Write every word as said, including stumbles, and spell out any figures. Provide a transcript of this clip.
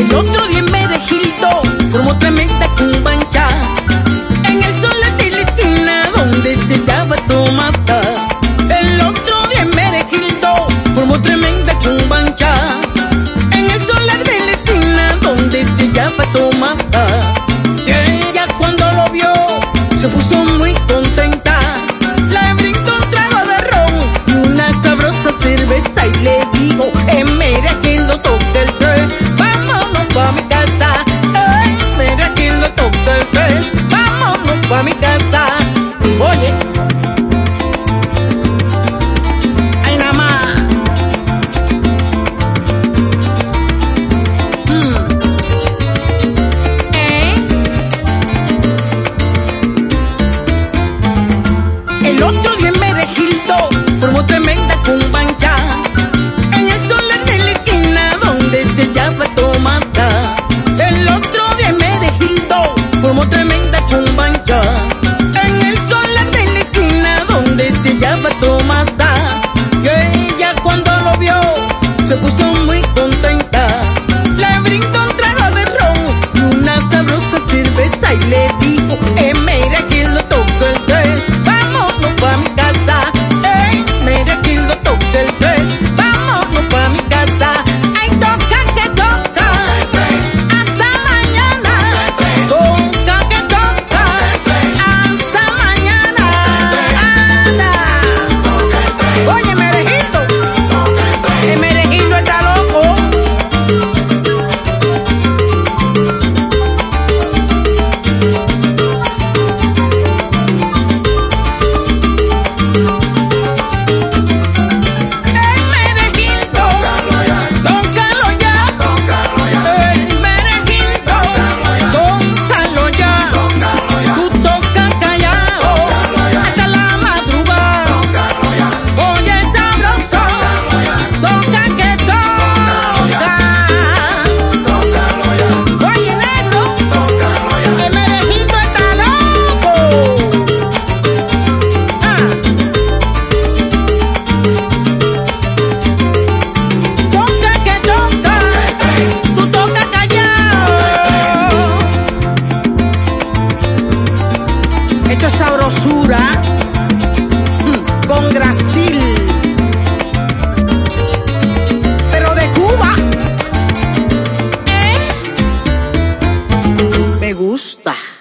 El otro día en Medellito formó tremenda cumbancha en el solar de la esquina donde se llama Tomasa. El otro día en Medellito formó tremenda cumbancha en el solar de la esquina donde se llama Tomasa. Y ella cuando lo vio se puso muy contenta, le brindó un trago de ron y una sabrosa cerveza y le dijo: eh, mira quien lo toca el tres, vámonos pa' mi casa. Eh, mira quien lo toca el tres, vámonos pa' mi casa. Oye, ay nada más. Mm. ¿Eh? El otro día en Medellito formó tremenda cumbancha en el solar de la esquina donde se llama Tomasa. El otro día en Medellito formó tremenda cumbancha en el solar de la esquina donde se llama Tomasa. Y ella cuando lo vio se puso muy contenta, le brindó un trago de ron y una sabrosa cerveza y le dijo: eh, mira quien lo toca el tres, vámonos pa' mi casa. Eh, mira quien lo toca el tres, vámonos pa' mi casa. Ay, toca que toca, hasta mañana. Toca que toca, hasta mañana. Anda. Oye, Merejito, el Merejito está loco. El Merejito, tócalo ya. El Merejito, tócalo ya. Tú tocas callado hasta la madrugada. Oye, sabroso, toca que toca. Oye, negro, el Merejito está loco. Ah. Toca que toca, tú tocas callado. Esto es sabrosura, mm, con Brasil, pero de Cuba. ¿Eh? Me gusta.